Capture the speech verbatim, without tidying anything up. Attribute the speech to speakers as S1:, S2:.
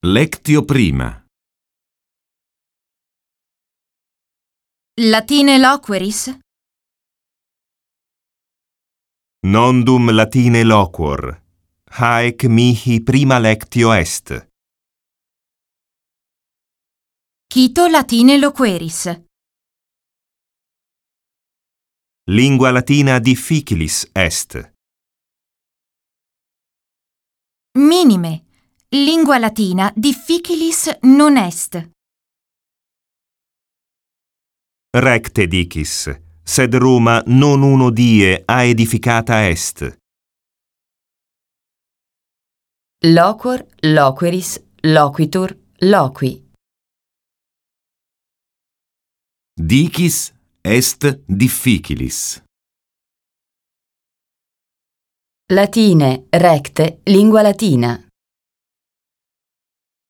S1: Lectio prima.
S2: Latine loqueris?
S3: Nondum Latine loquor, haec mihi prima lectio est.
S2: Cito Latine loqueris.
S3: Lingua Latina difficilis est.
S2: Minime. Lingua latina difficilis non est.
S3: Recte dicis, sed Roma non uno die a edificata est.
S4: Loquor, loqueris, loquitur, loqui.
S1: Dicis est difficilis.
S4: Latine, recte, lingua latina.